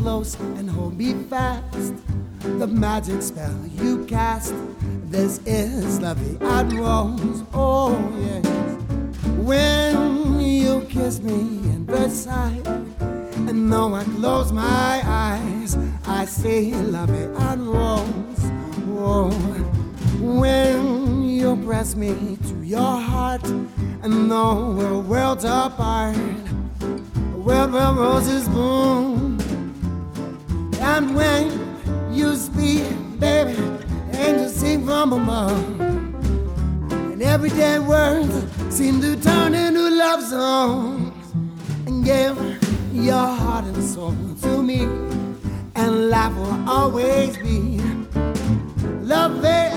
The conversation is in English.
close and hold me fast. The magic spell you cast. This is love and rose. Oh yes. When you kiss me in Versailles, and though I close my eyes, I see love and rose. Oh. When you press me to your heart, and though we're worlds apart, a world where roses bloom. And when you speak, baby, angels sing from above, and everyday words seem to turn into love songs. And give your heart and soul to me, and life will always be love.